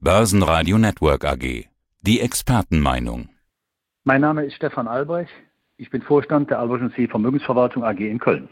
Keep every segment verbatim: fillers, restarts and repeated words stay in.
Börsenradio Network A G. Die Expertenmeinung. Mein Name ist Stefan Albrecht. Ich bin Vorstand der Albrecht und Sie Vermögensverwaltung A G in Köln.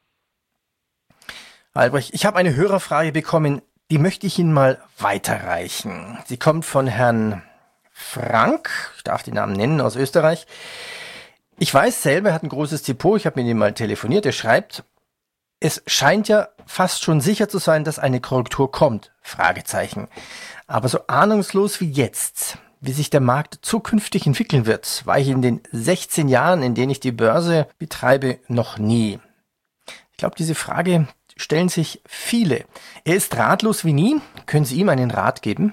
Albrecht, ich habe eine Hörerfrage bekommen, die möchte ich Ihnen mal weiterreichen. Sie kommt von Herrn Frank, ich darf den Namen nennen, aus Österreich. Ich weiß selber, er hat ein großes Depot, ich habe mit ihm mal telefoniert, er schreibt, es scheint ja fast schon sicher zu sein, dass eine Korrektur kommt, Fragezeichen. Aber so ahnungslos wie jetzt, wie sich der Markt zukünftig entwickeln wird, war ich in den sechzehn Jahren, in denen ich die Börse betreibe, noch nie. Ich glaube, diese Frage stellen sich viele. Er ist ratlos wie nie. Können Sie ihm einen Rat geben?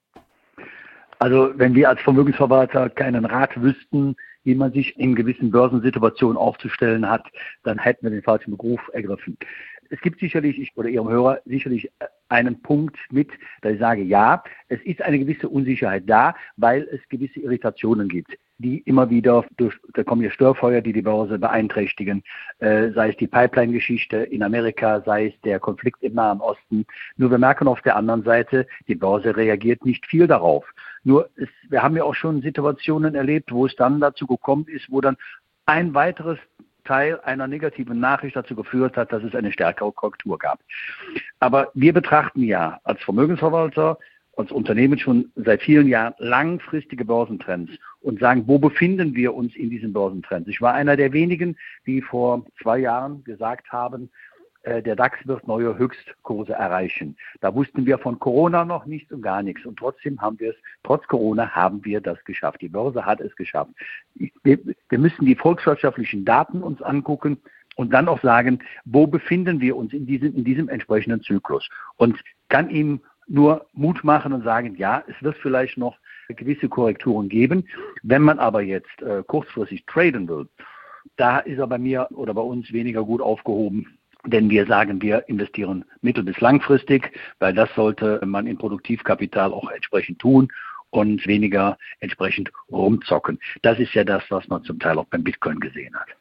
Also wenn wir als Vermögensverwalter keinen Rat wüssten, wie man sich in gewissen Börsensituationen aufzustellen hat, dann hätten wir den falschen Beruf ergriffen. Es gibt sicherlich, ich oder Ihrem Hörer, sicherlich einen Punkt mit, da ich sage, ja, es ist eine gewisse Unsicherheit da, weil es gewisse Irritationen gibt, die immer wieder durch, da kommen ja Störfeuer, die die Börse beeinträchtigen, äh, sei es die Pipeline-Geschichte in Amerika, sei es der Konflikt im Nahen Osten. Nur wir merken auf der anderen Seite, die Börse reagiert nicht viel darauf. Nur es, wir haben ja auch schon Situationen erlebt, wo es dann dazu gekommen ist, wo dann ein weiteres Teil einer negativen Nachricht dazu geführt hat, dass es eine stärkere Korrektur gab. Aber wir betrachten ja als Vermögensverwalter, als Unternehmen schon seit vielen Jahren langfristige Börsentrends und sagen, wo befinden wir uns in diesen Börsentrends? Ich war einer der wenigen, die vor zwei Jahren gesagt haben, äh, der DAX wird neue Höchstkurse erreichen. Da wussten wir von Corona noch nichts und gar nichts. Und trotzdem haben wir es, trotz Corona haben wir das geschafft. Die Börse hat es geschafft. Wir, wir müssen die volkswirtschaftlichen Daten uns angucken und dann auch sagen, wo befinden wir uns in diesem, in diesem entsprechenden Zyklus. Und kann ihm nur Mut machen und sagen, ja, es wird vielleicht noch gewisse Korrekturen geben. Wenn man aber jetzt äh, kurzfristig traden will, da ist er bei mir oder bei uns weniger gut aufgehoben. Denn wir sagen, wir investieren mittel- bis langfristig, weil das sollte man in Produktivkapital auch entsprechend tun und weniger entsprechend rumzocken. Das ist ja das, was man zum Teil auch beim Bitcoin gesehen hat.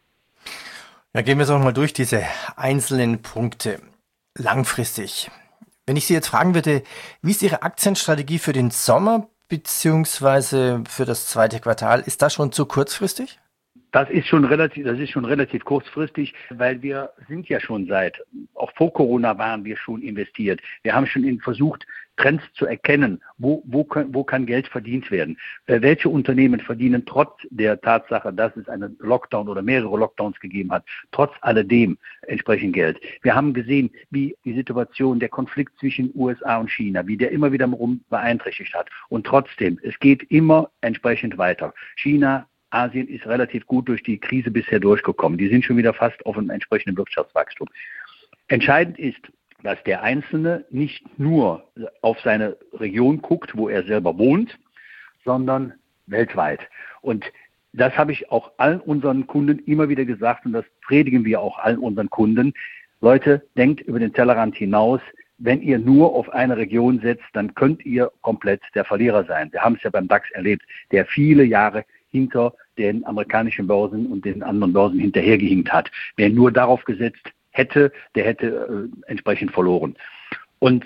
Ja, gehen wir es auch mal durch, diese einzelnen Punkte. Langfristig. Wenn ich Sie jetzt fragen würde, wie ist Ihre Aktienstrategie für den Sommer beziehungsweise für das zweite Quartal? Ist das schon zu kurzfristig? Das ist schon relativ, das ist schon relativ kurzfristig, weil wir sind ja schon seit, auch vor Corona waren wir schon investiert. Wir haben schon in versucht, Trends zu erkennen, wo, wo, kann, wo kann Geld verdient werden. Äh, welche Unternehmen verdienen trotz der Tatsache, dass es einen Lockdown oder mehrere Lockdowns gegeben hat, trotz alledem entsprechend Geld. Wir haben gesehen, wie die Situation, der Konflikt zwischen U S A und China, wie der immer wieder rum beeinträchtigt hat. Und trotzdem, es geht immer entsprechend weiter. China, Asien ist relativ gut durch die Krise bisher durchgekommen. Die sind schon wieder fast auf einem entsprechenden Wirtschaftswachstum. Entscheidend ist, dass der Einzelne nicht nur auf seine Region guckt, wo er selber wohnt, sondern weltweit. Und das habe ich auch allen unseren Kunden immer wieder gesagt und das predigen wir auch allen unseren Kunden. Leute, denkt über den Tellerrand hinaus. Wenn ihr nur auf eine Region setzt, dann könnt ihr komplett der Verlierer sein. Wir haben es ja beim DAX erlebt, der viele Jahre hinter den amerikanischen Börsen und den anderen Börsen hinterhergehinkt hat. Wer nur darauf gesetzt hätte, der hätte äh, entsprechend verloren. Und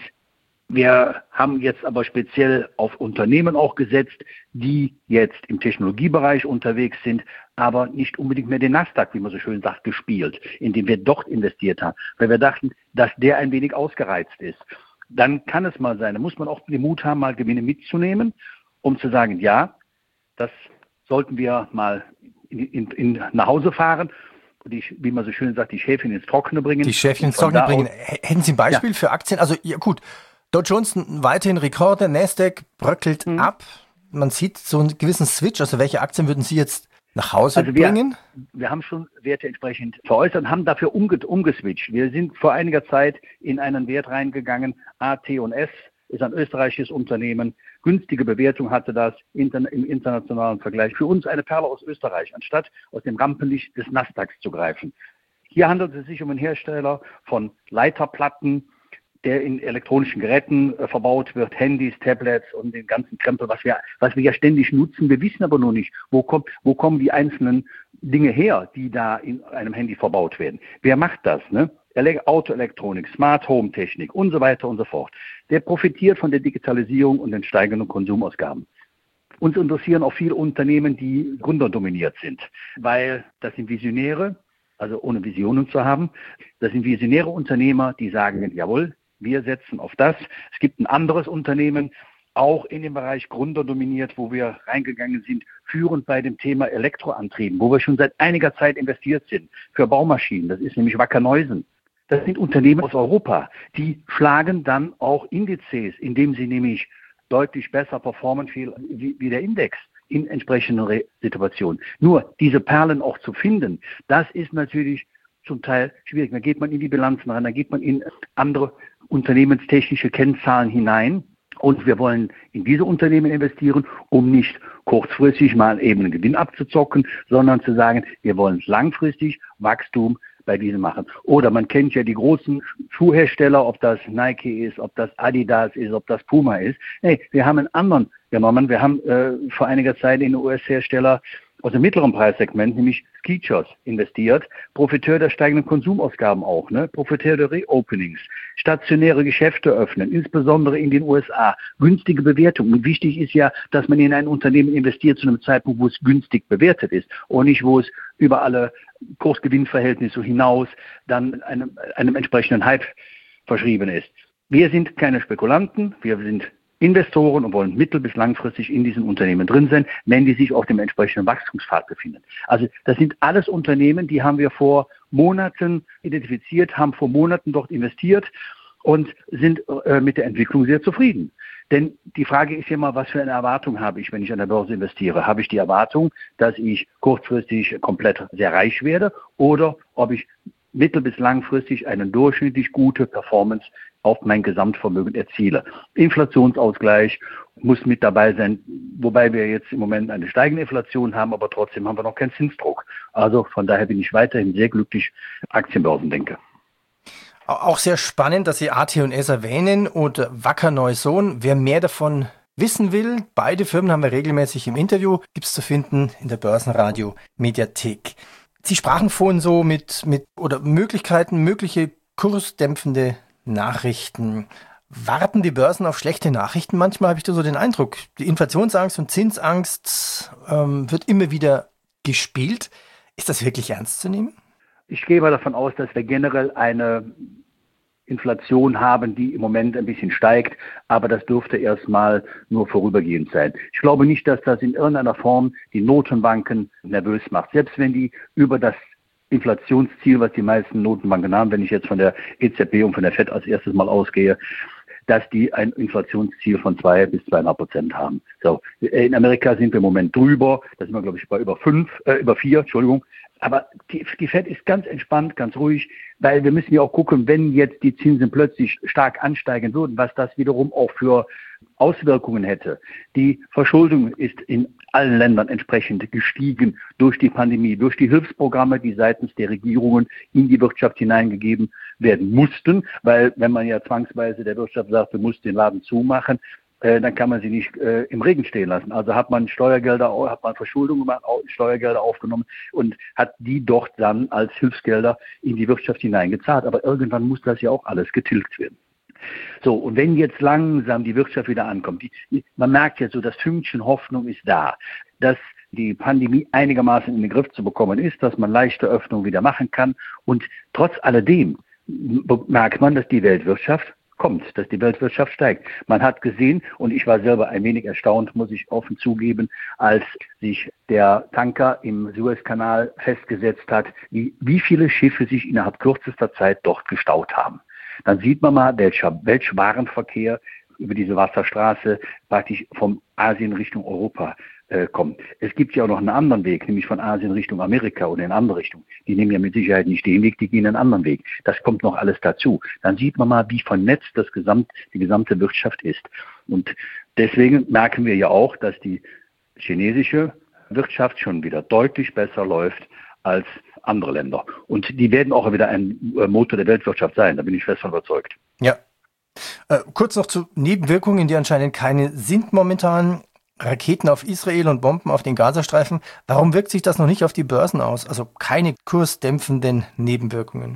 wir haben jetzt aber speziell auf Unternehmen auch gesetzt, die jetzt im Technologiebereich unterwegs sind, aber nicht unbedingt mehr den Nasdaq, wie man so schön sagt, gespielt, indem wir dort investiert haben, weil wir dachten, dass der ein wenig ausgereizt ist. Dann kann es mal sein, da muss man auch den Mut haben, mal Gewinne mitzunehmen, um zu sagen, ja, das sollten wir mal in, in, in nach Hause fahren und die, wie man so schön sagt, die Schäfchen ins Trockene bringen. Die Schäfchen ins Trockene bringen. Hätten Sie ein Beispiel ja. für Aktien? Also ja gut, Dow Jones weiterhin Rekorde, Nasdaq bröckelt mhm. ab. Man sieht so einen gewissen Switch. Also welche Aktien würden Sie jetzt nach Hause also wir, bringen? Wir haben schon Werte entsprechend veräußert und haben dafür umge- umgeswitcht. Wir sind vor einiger Zeit in einen Wert reingegangen, A T und S. Ist ein österreichisches Unternehmen, günstige Bewertung hatte das inter- im internationalen Vergleich. Für uns eine Perle aus Österreich, anstatt aus dem Rampenlicht des Nasdaqs zu greifen. Hier handelt es sich um einen Hersteller von Leiterplatten, der in elektronischen Geräten äh, verbaut wird, Handys, Tablets und den ganzen Krempel, was wir, was wir ja ständig nutzen. Wir wissen aber nur nicht, wo, kommt, wo kommen die einzelnen Dinge her, die da in einem Handy verbaut werden. Wer macht das? Ne? Autoelektronik, Smart Home Technik und so weiter und so fort, der profitiert von der Digitalisierung und den steigenden Konsumausgaben. Uns interessieren auch viele Unternehmen, die gründerdominiert sind, weil das sind Visionäre, also ohne Visionen zu haben. Das sind visionäre Unternehmer, die sagen, jawohl, wir setzen auf das. Es gibt ein anderes Unternehmen, auch in dem Bereich Gründer dominiert, wo wir reingegangen sind, führend bei dem Thema Elektroantrieben, wo wir schon seit einiger Zeit investiert sind für Baumaschinen. Das ist nämlich Wacker Neuson. Das sind Unternehmen aus Europa, die schlagen dann auch Indizes, indem sie nämlich deutlich besser performen wie, wie der Index in entsprechenden Re- Situationen. Nur diese Perlen auch zu finden, das ist natürlich zum Teil schwierig. Da geht man in die Bilanzen rein, da geht man in andere unternehmenstechnische Kennzahlen hinein. Und wir wollen in diese Unternehmen investieren, um nicht kurzfristig mal eben einen Gewinn abzuzocken, sondern zu sagen, wir wollen langfristig Wachstum bei diesen machen. Oder man kennt ja die großen Schuhhersteller, ob das Nike ist, ob das Adidas ist, ob das Puma ist. Hey, wir haben einen anderen genommen. Wir haben äh, vor einiger Zeit in den U S-Hersteller aus dem mittleren Preissegment, nämlich Skechers, investiert. Profiteur der steigenden Konsumausgaben auch, ne? Profiteur der Reopenings, stationäre Geschäfte öffnen, insbesondere in den U S A, günstige Bewertungen. Und wichtig ist ja, dass man in ein Unternehmen investiert zu einem Zeitpunkt, wo es günstig bewertet ist und nicht, wo es über alle Kursgewinnverhältnisse hinaus dann einem, einem entsprechenden Hype verschrieben ist. Wir sind keine Spekulanten, wir sind Investoren und wollen mittel- bis langfristig in diesen Unternehmen drin sein, wenn die sich auf dem entsprechenden Wachstumspfad befinden. Also das sind alles Unternehmen, die haben wir vor Monaten identifiziert, haben vor Monaten dort investiert und sind äh, mit der Entwicklung sehr zufrieden. Denn die Frage ist ja immer, was für eine Erwartung habe ich, wenn ich an der Börse investiere? Habe ich die Erwartung, dass ich kurzfristig komplett sehr reich werde oder ob ich mittel- bis langfristig eine durchschnittlich gute Performance auf mein Gesamtvermögen erziele. Inflationsausgleich muss mit dabei sein, wobei wir jetzt im Moment eine steigende Inflation haben, aber trotzdem haben wir noch keinen Zinsdruck. Also von daher bin ich weiterhin sehr glücklich Aktienbörsen denke. Auch sehr spannend, dass Sie A T und S erwähnen und Wacker Neuson. Wer mehr davon wissen will, beide Firmen haben wir regelmäßig im Interview, gibt es zu finden in der Börsenradio Mediathek. Sie sprachen vorhin so mit, mit oder Möglichkeiten, mögliche kursdämpfende Nachrichten. Warten die Börsen auf schlechte Nachrichten? Manchmal habe ich da so den Eindruck, die Inflationsangst und Zinsangst ähm, wird immer wieder gespielt. Ist das wirklich ernst zu nehmen? Ich gehe mal davon aus, dass wir generell eine Inflation haben, die im Moment ein bisschen steigt, aber das dürfte erstmal nur vorübergehend sein. Ich glaube nicht, dass das in irgendeiner Form die Notenbanken nervös macht. Selbst wenn die über das Inflationsziel, was die meisten Notenbanken haben, wenn ich jetzt von der E Z B und von der Fed als erstes mal ausgehe, dass die ein Inflationsziel von zwei bis zweieinhalb Prozent haben. So, in Amerika sind wir im Moment drüber, da sind wir, glaube ich, bei über fünf, äh, über vier, Entschuldigung. Aber die, die Fed ist ganz entspannt, ganz ruhig, weil wir müssen ja auch gucken, wenn jetzt die Zinsen plötzlich stark ansteigen würden, was das wiederum auch für Auswirkungen hätte. Die Verschuldung ist in allen Ländern entsprechend gestiegen durch die Pandemie, durch die Hilfsprogramme, die seitens der Regierungen in die Wirtschaft hineingegeben werden mussten, weil wenn man ja zwangsweise der Wirtschaft sagt, du musst den Laden zumachen, äh, dann kann man sie nicht äh, im Regen stehen lassen. Also hat man Steuergelder, hat man Verschuldung gemacht, Steuergelder aufgenommen und hat die dort dann als Hilfsgelder in die Wirtschaft hineingezahlt. Aber irgendwann muss das ja auch alles getilgt werden. So, und wenn jetzt langsam die Wirtschaft wieder ankommt, die, man merkt jetzt so, das Fünkchen Hoffnung ist da, dass die Pandemie einigermaßen in den Griff zu bekommen ist, dass man leichte Öffnung wieder machen kann. Und trotz alledem merkt man, dass die Weltwirtschaft kommt, dass die Weltwirtschaft steigt. Man hat gesehen, und ich war selber ein wenig erstaunt, muss ich offen zugeben, als sich der Tanker im Suezkanal festgesetzt hat, wie, wie viele Schiffe sich innerhalb kürzester Zeit dort gestaut haben. Dann sieht man mal, welcher, welcher Warenverkehr über diese Wasserstraße praktisch vom Asien Richtung Europa äh, kommt. Es gibt ja auch noch einen anderen Weg, nämlich von Asien Richtung Amerika oder in eine andere Richtung. Die nehmen ja mit Sicherheit nicht den Weg, die gehen einen anderen Weg. Das kommt noch alles dazu. Dann sieht man mal, wie vernetzt das Gesamt, die gesamte Wirtschaft ist. Und deswegen merken wir ja auch, dass die chinesische Wirtschaft schon wieder deutlich besser läuft als andere Länder. Und die werden auch wieder ein Motor der Weltwirtschaft sein, da bin ich fest von überzeugt. Ja. Äh, kurz noch zu Nebenwirkungen, die anscheinend keine sind momentan. Raketen auf Israel und Bomben auf den Gazastreifen. Warum wirkt sich das noch nicht auf die Börsen aus? Also keine kursdämpfenden Nebenwirkungen.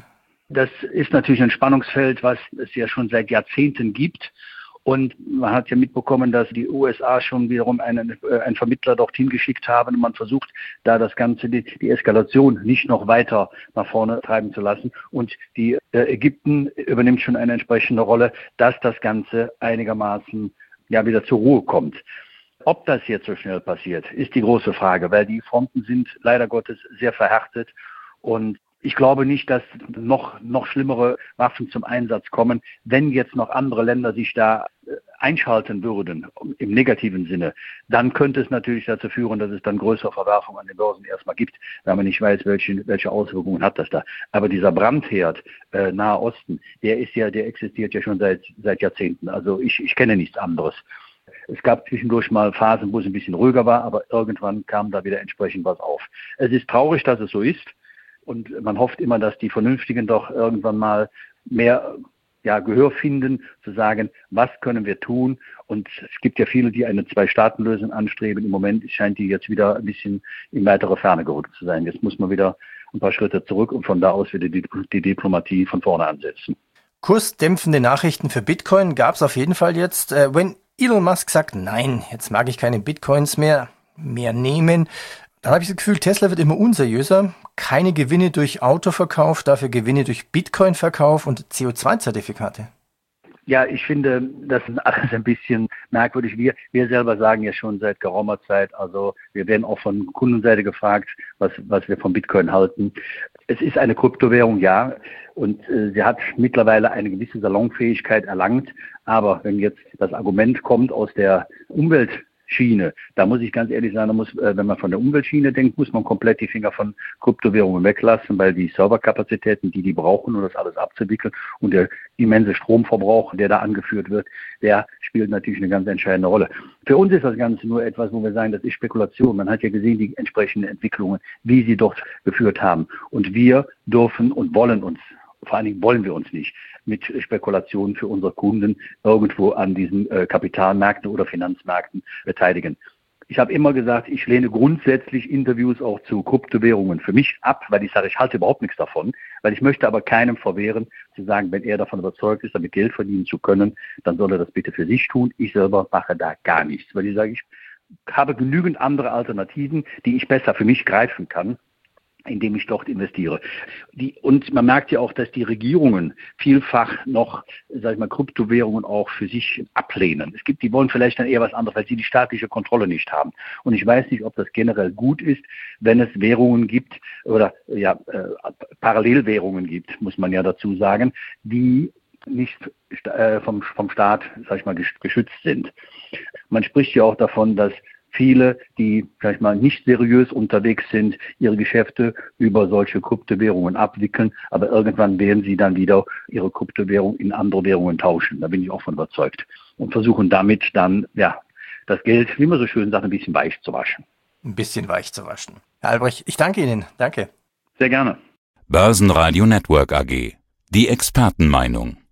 Das ist natürlich ein Spannungsfeld, was es ja schon seit Jahrzehnten gibt. Und man hat ja mitbekommen, dass die U S A schon wiederum einen, äh, einen Vermittler dorthin geschickt haben. Und man versucht, da das Ganze, die, die Eskalation nicht noch weiter nach vorne treiben zu lassen. Und die äh, Ägypten übernimmt schon eine entsprechende Rolle, dass das Ganze einigermaßen ja wieder zur Ruhe kommt. Ob das jetzt so schnell passiert, ist die große Frage, weil die Fronten sind leider Gottes sehr verhärtet. Und ich glaube nicht, dass noch, noch schlimmere Waffen zum Einsatz kommen, wenn jetzt noch andere Länder sich da einschalten würden, im negativen Sinne. Dann könnte es natürlich dazu führen, dass es dann größere Verwerfungen an den Börsen erstmal gibt, da man nicht weiß, welche, welche Auswirkungen hat das da. Aber dieser Brandherd äh, Nahe Osten, der ist ja, der existiert ja schon seit, seit Jahrzehnten. Also ich, ich kenne nichts anderes. Es gab zwischendurch mal Phasen, wo es ein bisschen ruhiger war, aber irgendwann kam da wieder entsprechend was auf. Es ist traurig, dass es so ist. Und man hofft immer, dass die Vernünftigen doch irgendwann mal mehr ja, Gehör finden, zu sagen, was können wir tun? Und es gibt ja viele, die eine Zwei-Staaten-Lösung anstreben. Im Moment scheint die jetzt wieder ein bisschen in weitere Ferne gerückt zu sein. Jetzt muss man wieder ein paar Schritte zurück und von da aus wieder die, die Diplomatie von vorne ansetzen. Kursdämpfende Nachrichten für Bitcoin gab es auf jeden Fall jetzt. Äh, wenn Elon Musk sagt, nein, jetzt mag ich keine Bitcoins mehr, mehr nehmen, dann habe ich das Gefühl, Tesla wird immer unseriöser. Keine Gewinne durch Autoverkauf, dafür Gewinne durch Bitcoin-Verkauf und C O zwei Zertifikate. Ja, ich finde, das ist alles ein bisschen merkwürdig. Wir, wir selber sagen ja schon seit geraumer Zeit, also wir werden auch von Kundenseite gefragt, was, was wir von Bitcoin halten. Es ist eine Kryptowährung, ja, und äh, sie hat mittlerweile eine gewisse Salonfähigkeit erlangt. Aber wenn jetzt das Argument kommt aus der Umwelt, Schiene. Da muss ich ganz ehrlich sagen, da muss, wenn man von der Umweltschiene denkt, muss man komplett die Finger von Kryptowährungen weglassen, weil die Serverkapazitäten, die die brauchen, um das alles abzuwickeln und der immense Stromverbrauch, der da angeführt wird, der spielt natürlich eine ganz entscheidende Rolle. Für uns ist das Ganze nur etwas, wo wir sagen, das ist Spekulation. Man hat ja gesehen, die entsprechenden Entwicklungen, wie sie dort geführt haben. Und wir dürfen und wollen uns, vor allen Dingen wollen wir uns nicht mit Spekulationen für unsere Kunden irgendwo an diesen äh, Kapitalmärkten oder Finanzmärkten beteiligen. Ich habe immer gesagt, ich lehne grundsätzlich Interviews auch zu Kryptowährungen für mich ab, weil ich sage, ich halte überhaupt nichts davon, weil ich möchte aber keinem verwehren, zu sagen, wenn er davon überzeugt ist, damit Geld verdienen zu können, dann soll er das bitte für sich tun. Ich selber mache da gar nichts, weil ich sage, ich habe genügend andere Alternativen, die ich besser für mich greifen kann, indem ich dort investiere. Die, und man merkt ja auch, dass die Regierungen vielfach noch, sag ich mal, Kryptowährungen auch für sich ablehnen. Es gibt, die wollen vielleicht dann eher was anderes, weil sie die staatliche Kontrolle nicht haben. Und ich weiß nicht, ob das generell gut ist, wenn es Währungen gibt oder ja äh, Parallelwährungen gibt, muss man ja dazu sagen, die nicht äh, vom, vom Staat, sag ich mal, geschützt sind. Man spricht ja auch davon, dass viele, die, sag ich mal, nicht seriös unterwegs sind, ihre Geschäfte über solche Kryptowährungen abwickeln, aber irgendwann werden sie dann wieder ihre Kryptowährung in andere Währungen tauschen. Da bin ich auch von überzeugt. Und versuchen damit dann, ja, das Geld, wie man so schön sagt, ein bisschen weich zu waschen. Ein bisschen weich zu waschen. Herr Albrecht, ich danke Ihnen. Danke. Sehr gerne. Börsenradio Network A G. Die Expertenmeinung.